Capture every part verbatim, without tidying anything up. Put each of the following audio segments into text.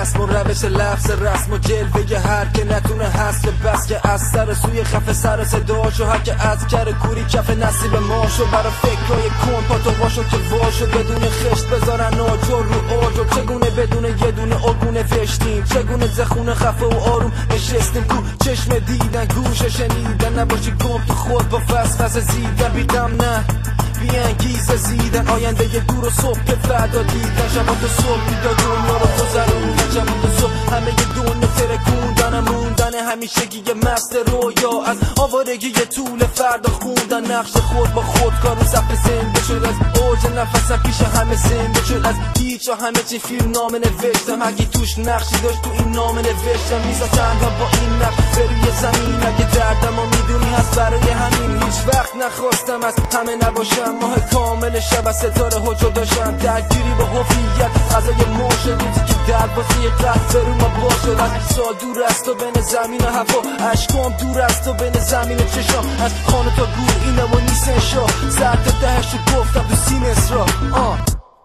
رسم و روش لفظ رسم و جلوه هر که نتونه حسل بس که از سر سوی خفه سر صداشو هر که از کر کوری کف نصیب ماشو برا فکرهای کن پاتو واشو که واشو بدون خشت بذارن آجر رو آجر چگونه بدون یه دونه ارگونه وشتیم چگونه زخونه خفه و آروم نشستیم کو چشم دیدن گوش شنیدن نباشی گم تو خود با فسفس زیدن بیدم نه بیانگیزه زیدن آینده یه دور و صبح که فردا دیدن شما تو صبح بیدا دنیا رو گذروندن شما تو صبح همه یه دونه ترکوندن موندن همیشگی یه مست رویا از آوارگی یه طول فردا خوندن نقش خود با خود کارو صفحه زنده شد از اوج نفسم پیش همه زنده شد از هیچ همه چی فیلم نامه نوشتم اگه توش نقشی داشت تو این نامه نوشتم میزا تنها با این نقش بروی زمین اگه دردم و میدونی هست برای همین هیچ وقت نخواستم از همه نباشم ماه کامل شب از ستاره حجا داشتم درگیری با هویت غذای مرشد روزی که دروازه قلب برو ما باشد از سال دور از تو بین زمین و هوا عشقام دور از تو بین زمین و چشام از خانه تا گور اینه و نیسن شا سر تا دهش رو گفتم تو سینس را آه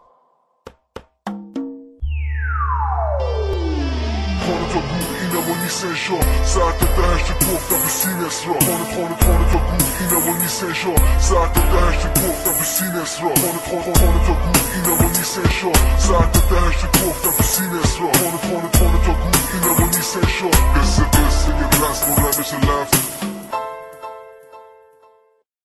خانه تا گور اینه و نیسن شا سر تا دهش رو گفتم تو سینس را خانه خانه خانه تا گور اینه و نیسن شا سر تا دهش رو گفتم تو سینس را خانه خانه خانه تا گور اینه و نیسن شا سر تا دهش رو گفتم تو سینس را خانه خانه خانه تا گور اینه و نیسن شا قصه قصه یه رسم و روش لفظ